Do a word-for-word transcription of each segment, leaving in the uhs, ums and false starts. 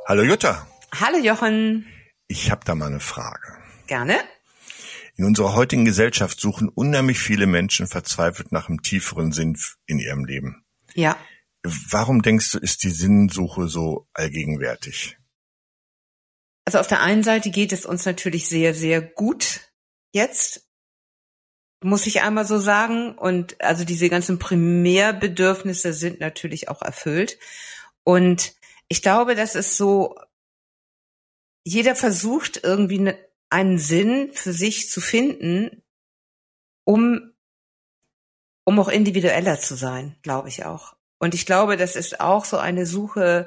Hallo Jutta. Hallo Jochen. Ich habe da mal eine Frage. Gerne. In unserer heutigen Gesellschaft suchen unheimlich viele Menschen verzweifelt nach einem tieferen Sinn in ihrem Leben. Ja. Warum denkst du, ist die Sinnsuche so allgegenwärtig? Also auf der einen Seite geht es uns natürlich sehr, sehr gut jetzt, muss ich einmal so sagen. Und also diese ganzen Primärbedürfnisse sind natürlich auch erfüllt. Und ich glaube, das ist so, jeder versucht irgendwie einen Sinn für sich zu finden, um, um auch individueller zu sein, glaube ich auch. Und ich glaube, das ist auch so eine Suche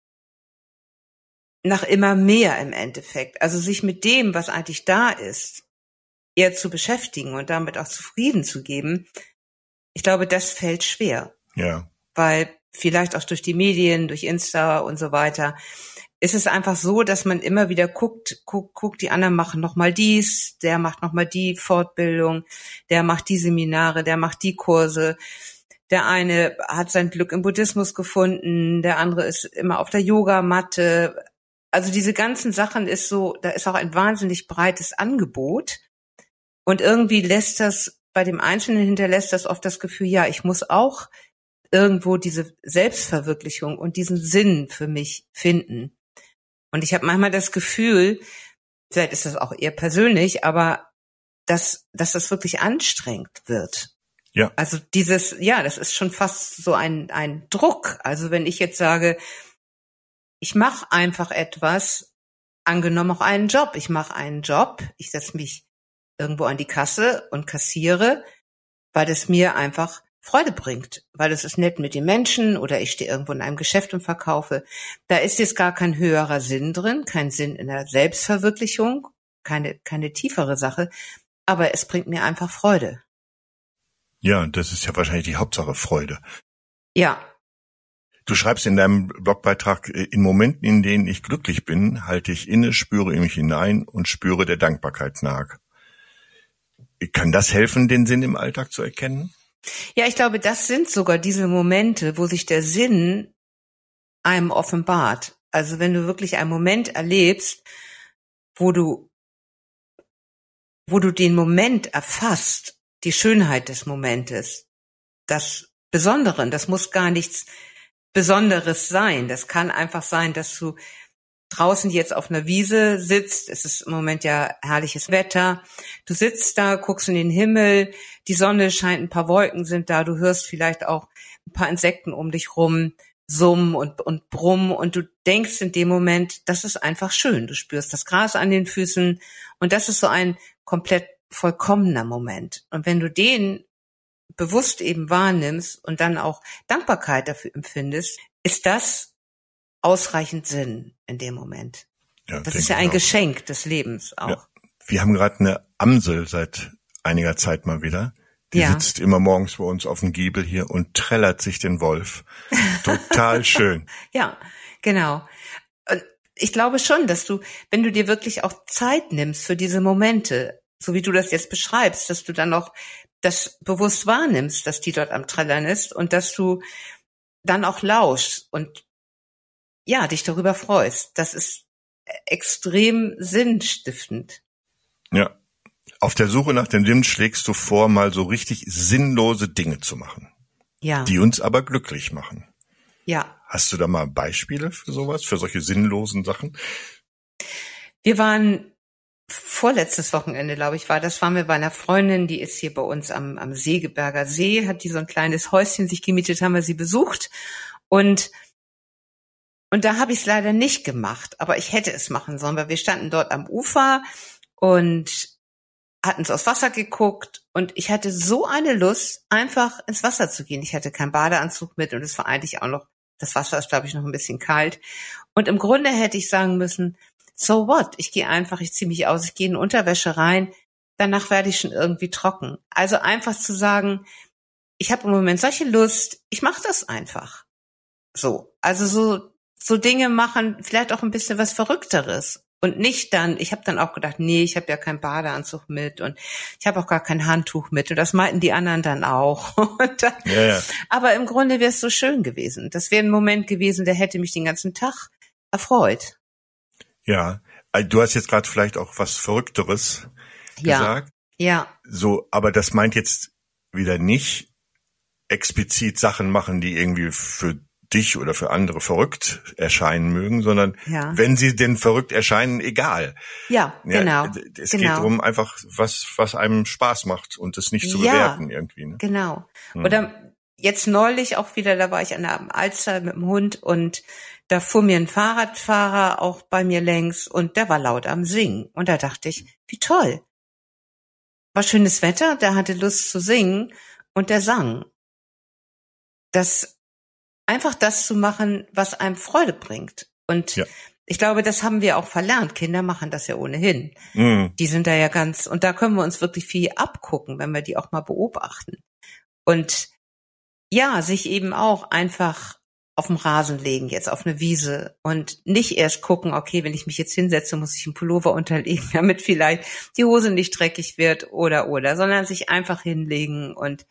nach immer mehr im Endeffekt. Also sich mit dem, was eigentlich da ist, eher zu beschäftigen und damit auch zufrieden zu geben. Ich glaube, das fällt schwer. Ja. Weil vielleicht auch durch die Medien, durch Insta und so weiter, ist es einfach so, dass man immer wieder guckt, guckt, guckt, die anderen machen nochmal dies, der macht nochmal die Fortbildung, der macht die Seminare, der macht die Kurse. Der eine hat sein Glück im Buddhismus gefunden, der andere ist immer auf der Yogamatte. Also diese ganzen Sachen ist so, da ist auch ein wahnsinnig breites Angebot. Und irgendwie lässt das, bei dem Einzelnen hinterlässt das oft das Gefühl, ja, ich muss auch irgendwo diese Selbstverwirklichung und diesen Sinn für mich finden. Und ich habe manchmal das Gefühl, vielleicht ist das auch eher persönlich, aber dass, dass das wirklich anstrengend wird. Ja. Also dieses, ja, das ist schon fast so ein, ein Druck. Also wenn ich jetzt sage, ich mache einfach etwas, angenommen auch einen Job. Ich mache einen Job, ich setze mich irgendwo an die Kasse und kassiere, weil es mir einfach Freude bringt, weil es ist nett mit den Menschen oder ich stehe irgendwo in einem Geschäft und verkaufe. Da ist jetzt gar kein höherer Sinn drin, kein Sinn in der Selbstverwirklichung, keine, keine tiefere Sache, aber es bringt mir einfach Freude. Ja, das ist ja wahrscheinlich die Hauptsache, Freude. Ja. Du schreibst in deinem Blogbeitrag, in Momenten, in denen ich glücklich bin, halte ich inne, spüre in mich hinein und spüre der Dankbarkeit nach. Kann das helfen, den Sinn im Alltag zu erkennen? Ja, ich glaube, das sind sogar diese Momente, wo sich der Sinn einem offenbart. Also wenn du wirklich einen Moment erlebst, wo du, wo du den Moment erfasst, die Schönheit des Momentes, das Besondere, das muss gar nichts Besonderes sein. Das kann einfach sein, dass du draußen jetzt auf einer Wiese sitzt, es ist im Moment ja herrliches Wetter, du sitzt da, guckst in den Himmel, die Sonne scheint, ein paar Wolken sind da, du hörst vielleicht auch ein paar Insekten um dich rum summen und, und brummen und du denkst in dem Moment, das ist einfach schön, du spürst das Gras an den Füßen und das ist so ein komplett vollkommener Moment. Und wenn du den bewusst eben wahrnimmst und dann auch Dankbarkeit dafür empfindest, ist das ausreichend Sinn in dem Moment. Ja, das ist ja ein Geschenk des Lebens auch. Ja. Wir haben gerade eine Amsel seit einiger Zeit mal wieder. Die ja. sitzt immer morgens bei uns auf dem Giebel hier und trällert sich den Wolf. Total schön. Ja, genau. Und ich glaube schon, dass du, wenn du dir wirklich auch Zeit nimmst für diese Momente, so wie du das jetzt beschreibst, dass du dann auch das bewusst wahrnimmst, dass die dort am Trällern ist und dass du dann auch lauschst und ja, dich darüber freust. Das ist extrem sinnstiftend. Ja. Auf der Suche nach dem Sinn schlägst du vor, mal so richtig sinnlose Dinge zu machen. Ja. Die uns aber glücklich machen. Ja. Hast du da mal Beispiele für sowas, für solche sinnlosen Sachen? Wir waren vorletztes Wochenende, glaube ich, war das, waren wir bei einer Freundin, die ist hier bei uns am, am Segeberger See, hat die so ein kleines Häuschen sich gemietet, haben wir sie besucht und Und da habe ich es leider nicht gemacht, aber ich hätte es machen sollen, weil wir standen dort am Ufer und hatten so aufs Wasser geguckt und ich hatte so eine Lust, einfach ins Wasser zu gehen. Ich hatte keinen Badeanzug mit und es war eigentlich auch noch, das Wasser ist, glaube ich, noch ein bisschen kalt. Und im Grunde hätte ich sagen müssen, so what? Ich gehe einfach, ich ziehe mich aus, ich gehe in Unterwäsche rein, danach werde ich schon irgendwie trocken. Also einfach zu sagen, ich habe im Moment solche Lust, ich mache das einfach. So, also so so Dinge machen, vielleicht auch ein bisschen was Verrückteres. Und nicht dann, ich habe dann auch gedacht, nee, ich habe ja keinen Badeanzug mit und ich habe auch gar kein Handtuch mit. Und das meinten die anderen dann auch. Und dann, ja, ja. Aber im Grunde wäre es so schön gewesen. Das wäre ein Moment gewesen, der hätte mich den ganzen Tag erfreut. Ja, also du hast jetzt gerade vielleicht auch was Verrückteres Ja, gesagt. ja, So, aber das meint jetzt wieder nicht explizit Sachen machen, die irgendwie für dich oder für andere verrückt erscheinen mögen, sondern ja, wenn sie denn verrückt erscheinen, egal. ja, Ja, genau, es genau. geht darum, einfach was, was einem Spaß macht und das nicht zu Ja, bewerten irgendwie. Ne? genau. Hm. Oder jetzt neulich auch wieder, da war ich an der Alster mit dem Hund und da fuhr mir ein Fahrradfahrer auch bei mir längs und der war laut am Singen. Und da dachte ich, wie toll. War schönes Wetter, der hatte Lust zu singen und der sang. Das, einfach das zu machen, was einem Freude bringt. Und Ja. ich glaube, das haben wir auch verlernt. Kinder machen das ja ohnehin. Mhm. Die sind da ja ganz, und da können wir uns wirklich viel abgucken, wenn wir die auch mal beobachten. Und ja, sich eben auch einfach auf dem Rasen legen, jetzt auf eine Wiese und nicht erst gucken, okay, wenn ich mich jetzt hinsetze, muss ich einen Pullover unterlegen, damit vielleicht die Hose nicht dreckig wird oder, oder, sondern sich einfach hinlegen und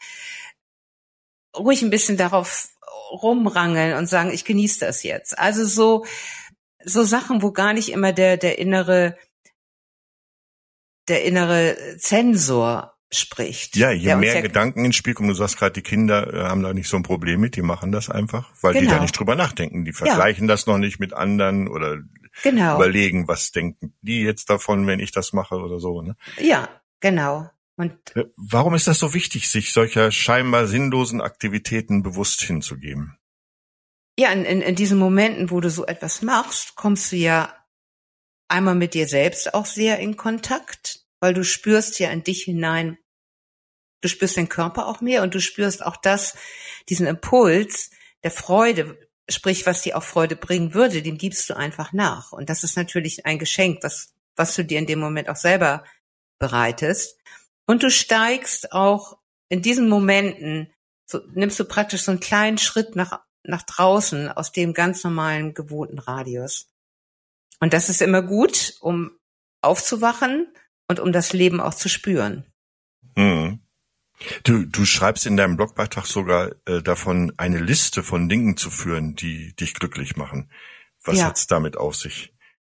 ruhig ein bisschen darauf rumrangeln und sagen, ich genieße das jetzt. Also so, so Sachen, wo gar nicht immer der, der innere, der innere Zensor spricht. Ja, je der uns mehr ja, Gedanken ins Spiel kommen, du sagst gerade, die Kinder äh, haben da nicht so ein Problem mit, die machen das einfach, weil die Genau. da nicht drüber nachdenken. Die vergleichen das noch nicht mit anderen oder genau. überlegen, was denken die jetzt davon, wenn ich das mache oder so. Ne? Ja, genau. Und Äh, Warum ist das so wichtig, sich solcher scheinbar sinnlosen Aktivitäten bewusst hinzugeben? ja, in, in, in diesen Momenten, wo du so etwas machst, kommst du ja einmal mit dir selbst auch sehr in Kontakt, weil du spürst ja in dich hinein, du spürst den Körper auch mehr und du spürst auch das, diesen Impuls der Freude, sprich, was dir auch Freude bringen würde, dem gibst du einfach nach. Und das ist natürlich ein Geschenk, was, was du dir in dem Moment auch selber bereitest. Und du steigst auch in diesen Momenten, so, nimmst du praktisch so einen kleinen Schritt nach, nach draußen aus dem ganz normalen, gewohnten Radius. Und das ist immer gut, um aufzuwachen und um das Leben auch zu spüren. Hm. Du, du schreibst in deinem Blogbeitrag sogar äh, davon, eine Liste von Dingen zu führen, die dich glücklich machen. Was Ja. hat's damit auf sich?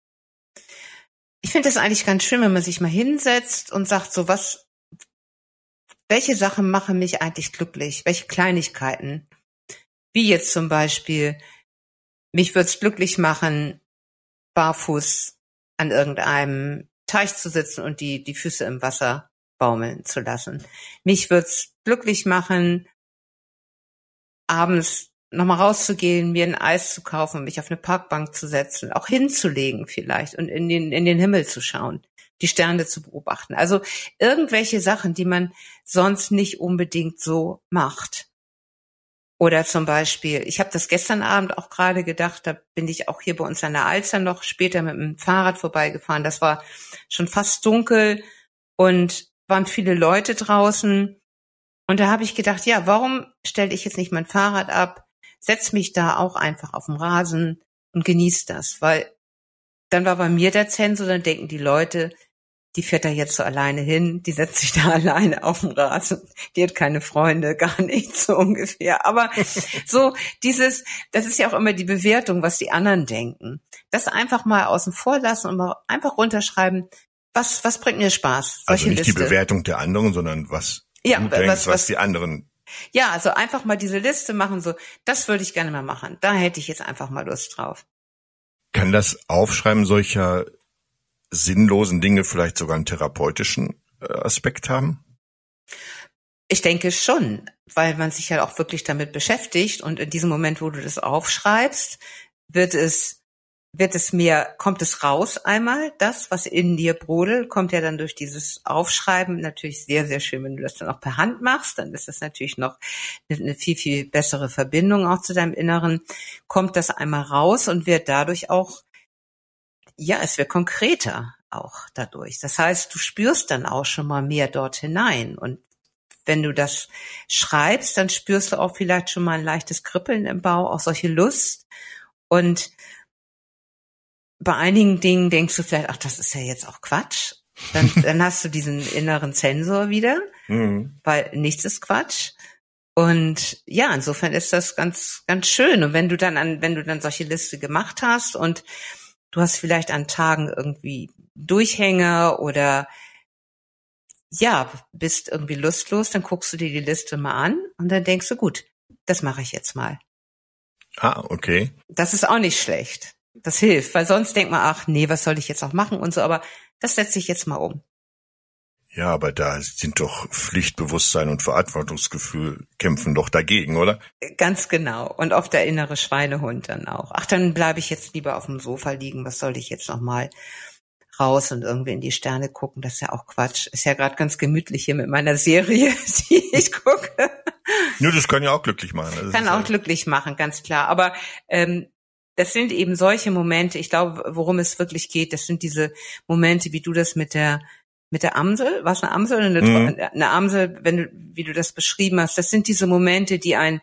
Ich finde das eigentlich ganz schön, wenn man sich mal hinsetzt und sagt, so was, welche Sachen machen mich eigentlich glücklich? Welche Kleinigkeiten? Wie jetzt zum Beispiel, mich würde es glücklich machen, barfuß an irgendeinem Teich zu sitzen und die, die Füße im Wasser baumeln zu lassen. Mich würde es glücklich machen, abends nochmal rauszugehen, mir ein Eis zu kaufen, mich auf eine Parkbank zu setzen, auch hinzulegen vielleicht und in den, in den Himmel zu schauen, die Sterne zu beobachten. Also irgendwelche Sachen, die man sonst nicht unbedingt so macht. Oder zum Beispiel, ich habe das gestern Abend auch gerade gedacht, da bin ich auch hier bei uns an der Alster noch später mit dem Fahrrad vorbeigefahren. Das war schon fast dunkel und waren viele Leute draußen. Und da habe ich gedacht, ja, warum stelle ich jetzt nicht mein Fahrrad ab, setz mich da auch einfach auf den Rasen und genieß das. Weil dann war bei mir der Zensor, dann denken die Leute, die fährt da jetzt so alleine hin, die setzt sich da alleine auf den Rasen, die hat keine Freunde, gar nichts so ungefähr. Aber so dieses, das ist ja auch immer die Bewertung, was die anderen denken. Das einfach mal außen vor lassen und mal einfach runterschreiben, was was bringt mir Spaß? Also Solche nicht die Liste. Bewertung der anderen, sondern was Ja, du was- denkst, was- was die anderen. Ja, also einfach mal diese Liste machen, so, das würde ich gerne mal machen. Da hätte ich jetzt einfach mal Lust drauf. Kann das Aufschreiben solcher sinnlosen Dinge vielleicht sogar einen therapeutischen äh, Aspekt haben? Ich denke schon, weil man sich ja auch wirklich damit beschäftigt und in diesem Moment, wo du das aufschreibst, wird es wird es mehr, kommt es raus einmal, das, was in dir brodelt, kommt ja dann durch dieses Aufschreiben natürlich sehr, sehr schön, wenn du das dann auch per Hand machst, dann ist das natürlich noch eine, eine viel, viel bessere Verbindung auch zu deinem Inneren, kommt das einmal raus und wird dadurch auch, ja, es wird konkreter auch dadurch. Das heißt, du spürst dann auch schon mal mehr dort hinein und wenn du das schreibst, dann spürst du auch vielleicht schon mal ein leichtes Kribbeln im Bauch, auch solche Lust und bei einigen Dingen denkst du vielleicht, ach, das ist ja jetzt auch Quatsch. Dann, dann hast du diesen inneren Zensor wieder, Mhm. weil nichts ist Quatsch. Und ja, insofern ist das ganz, ganz schön. Und wenn du dann an, wenn du dann solche Liste gemacht hast und du hast vielleicht an Tagen irgendwie Durchhänger oder ja, bist irgendwie lustlos, dann guckst du dir die Liste mal an und dann denkst du, gut, das mache ich jetzt mal. Ah, okay. Das ist auch nicht schlecht. Das hilft, weil sonst denkt man, ach nee, was soll ich jetzt auch machen und so, aber das setze ich jetzt mal um. Ja, aber da sind doch Pflichtbewusstsein und Verantwortungsgefühl kämpfen doch dagegen, oder? Ganz genau. Und oft der innere Schweinehund dann auch. Ach, dann bleibe ich jetzt lieber auf dem Sofa liegen. Was soll ich jetzt noch mal raus und irgendwie in die Sterne gucken? Das ist ja auch Quatsch. Ist ja gerade ganz gemütlich hier mit meiner Serie, die ich gucke. Nur das kann ja auch glücklich machen. Das kann auch ja glücklich machen, ganz klar. Aber ähm, das sind eben solche Momente. Ich glaube, worum es wirklich geht, das sind diese Momente, wie du das mit der mit der Amsel, was eine Amsel oder eine, mhm. eine Amsel, wenn du, wie du das beschrieben hast, das sind diese Momente, die ein,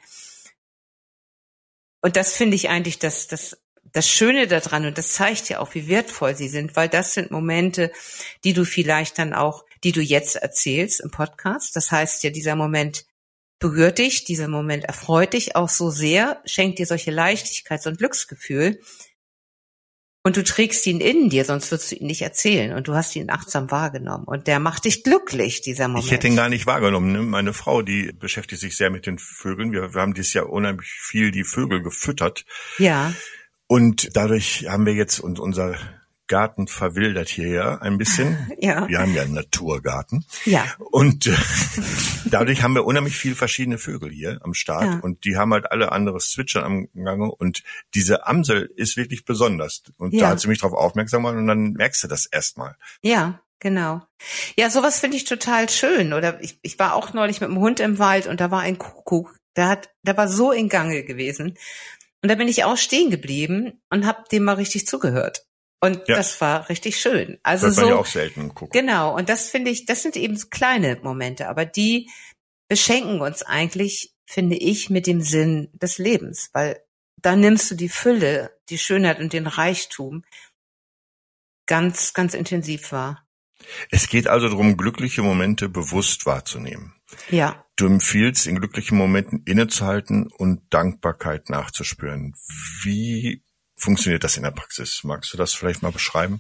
und das finde ich eigentlich das, das, das Schöne daran, und das zeigt ja auch, wie wertvoll sie sind, weil das sind Momente, die du vielleicht dann auch, die du jetzt erzählst im Podcast. Das heißt ja, dieser Moment berührt dich, dieser Moment erfreut dich auch so sehr, schenkt dir solche Leichtigkeit, so ein Glücksgefühl. Und du trägst ihn in dir, sonst würdest du ihn nicht erzählen. Und du hast ihn achtsam wahrgenommen. Und der macht dich glücklich, dieser Moment. Ich hätte ihn gar nicht wahrgenommen. Ne? Meine Frau, die beschäftigt sich sehr mit den Vögeln. Wir, wir haben dieses Jahr unheimlich viel die Vögel gefüttert. Ja. Und dadurch haben wir jetzt und unser Garten verwildert hierher ein bisschen. Ja. Wir haben ja einen Naturgarten. Ja. Und äh, dadurch haben wir unheimlich viele verschiedene Vögel hier am Start. Ja. Und die haben halt alle anderes Zwitschern am Gange. Und diese Amsel ist wirklich besonders. Und ja. da hat sie mich drauf aufmerksam gemacht und dann merkst du das erstmal. Ja, genau. Ja, sowas finde ich total schön. Oder ich, ich war auch neulich mit dem Hund im Wald und da war ein Kuckuck. Der hat, der war so in Gange gewesen. Und da bin ich auch stehen geblieben und habe dem mal richtig zugehört. Und ja. das war richtig schön. Also das hört man so, ja auch selten gucken. Genau. Und das finde ich, das sind eben so kleine Momente, aber die beschenken uns eigentlich, finde ich, mit dem Sinn des Lebens, weil da nimmst du die Fülle, die Schönheit und den Reichtum ganz, ganz intensiv wahr. Es geht also darum, glückliche Momente bewusst wahrzunehmen. Ja. Du empfiehlst, in glücklichen Momenten innezuhalten und Dankbarkeit nachzuspüren. Wie funktioniert das in der Praxis? Magst du das vielleicht mal beschreiben?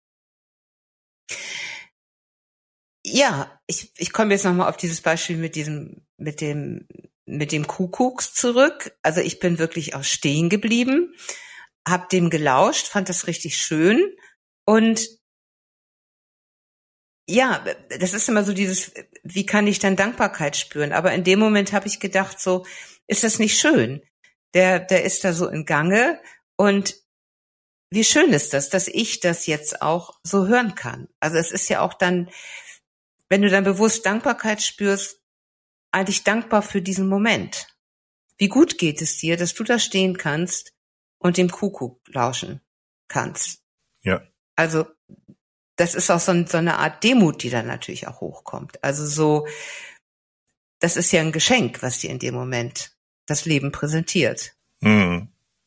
Ja, ich, ich komme jetzt nochmal auf dieses Beispiel mit diesem, mit dem, mit dem Kuckucks zurück. Also ich bin wirklich auch stehen geblieben, hab dem gelauscht, fand das richtig schön und ja, das ist immer so dieses, wie kann ich dann Dankbarkeit spüren? Aber in dem Moment habe ich gedacht, so, ist das nicht schön? Der, der ist da so in Gange. Und wie schön ist das, dass ich das jetzt auch so hören kann. Also es ist ja auch dann, wenn du dann bewusst Dankbarkeit spürst, eigentlich dankbar für diesen Moment. Wie gut geht es dir, dass du da stehen kannst und dem Kuckuck lauschen kannst. Ja. Also das ist auch so, ein, so eine Art Demut, die dann natürlich auch hochkommt. Also so, das ist ja ein Geschenk, was dir in dem Moment das Leben präsentiert. Mhm.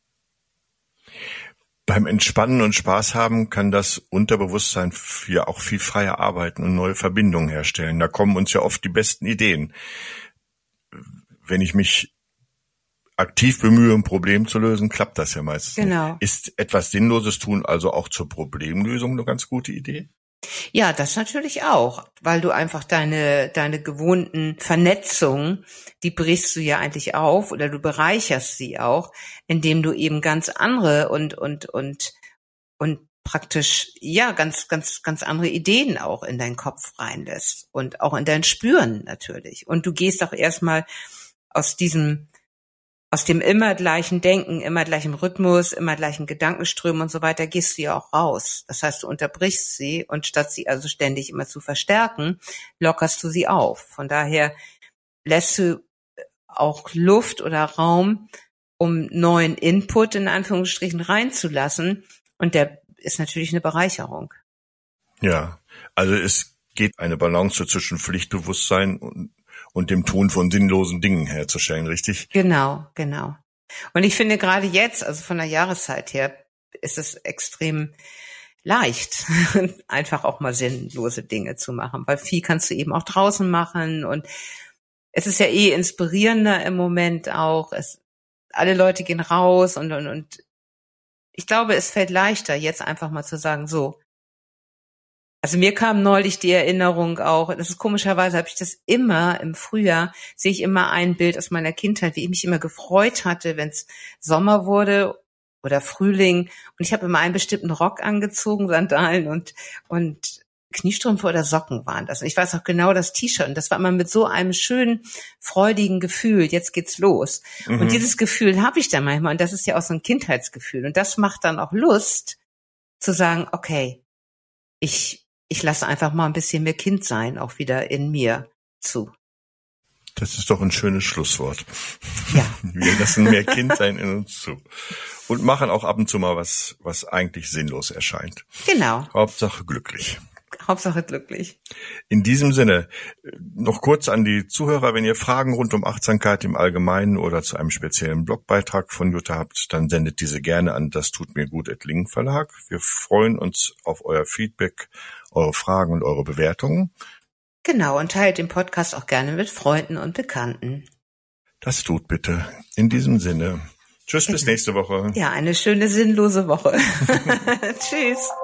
Beim Entspannen und Spaß haben kann das Unterbewusstsein ja auch viel freier arbeiten und neue Verbindungen herstellen. Da kommen uns ja oft die besten Ideen. Wenn ich mich aktiv bemühe, ein Problem zu lösen, klappt das ja meistens genau. nicht. Ist etwas Sinnloses tun also auch zur Problemlösung eine ganz gute Idee? Ja, das natürlich auch, weil du einfach deine deine gewohnten Vernetzungen, die brichst du ja eigentlich auf oder du bereicherst sie auch, indem du eben ganz andere und und und und praktisch ja ganz ganz ganz andere Ideen auch in deinen Kopf reinlässt und auch in dein Spüren natürlich. Und du gehst auch erstmal aus diesem aus dem immer gleichen Denken, immer gleichem Rhythmus, immer gleichen Gedankenströmen und so weiter, gehst du ja auch raus. Das heißt, du unterbrichst sie und statt sie also ständig immer zu verstärken, lockerst du sie auf. Von daher lässt du auch Luft oder Raum, um neuen Input in Anführungsstrichen reinzulassen. Und der ist natürlich eine Bereicherung. Ja, also es geht eine Balance zwischen Pflichtbewusstsein und und dem Tun von sinnlosen Dingen herzustellen, richtig? Genau, genau. Und ich finde gerade jetzt, also von der Jahreszeit her, ist es extrem leicht, einfach auch mal sinnlose Dinge zu machen, weil viel kannst du eben auch draußen machen und es ist ja eh inspirierender im Moment auch. Es, alle Leute gehen raus und, und, und ich glaube, es fällt leichter, jetzt einfach mal zu sagen, so. Also mir kam neulich die Erinnerung auch, das ist komischerweise, habe ich das immer im Frühjahr, sehe ich immer ein Bild aus meiner Kindheit, wie ich mich immer gefreut hatte, wenn es Sommer wurde oder Frühling. Und ich habe immer einen bestimmten Rock angezogen, Sandalen und und Kniestrümpfe oder Socken waren das. Und ich weiß auch genau das T-Shirt. Und das war immer mit so einem schönen, freudigen Gefühl. Jetzt geht's los. Mhm. Und dieses Gefühl habe ich dann manchmal. Und das ist ja auch so ein Kindheitsgefühl. Und das macht dann auch Lust, zu sagen, okay, ich ich lasse einfach mal ein bisschen mehr Kind sein, auch wieder in mir zu. Das ist doch ein schönes Schlusswort. Ja. Wir lassen mehr Kind sein in uns zu. Und machen auch ab und zu mal was, was eigentlich sinnlos erscheint. Genau. Hauptsache glücklich. Hauptsache glücklich. In diesem Sinne, noch kurz an die Zuhörer, wenn ihr Fragen rund um Achtsamkeit im Allgemeinen oder zu einem speziellen Blogbeitrag von Jutta habt, dann sendet diese gerne an das tut mir gut at Lingen Verlag. Wir freuen uns auf euer Feedback, eure Fragen und eure Bewertungen. Genau, und teilt den Podcast auch gerne mit Freunden und Bekannten. Das tut bitte. In diesem Sinne. Tschüss, bis nächste Woche. Ja, eine schöne sinnlose Woche. Tschüss.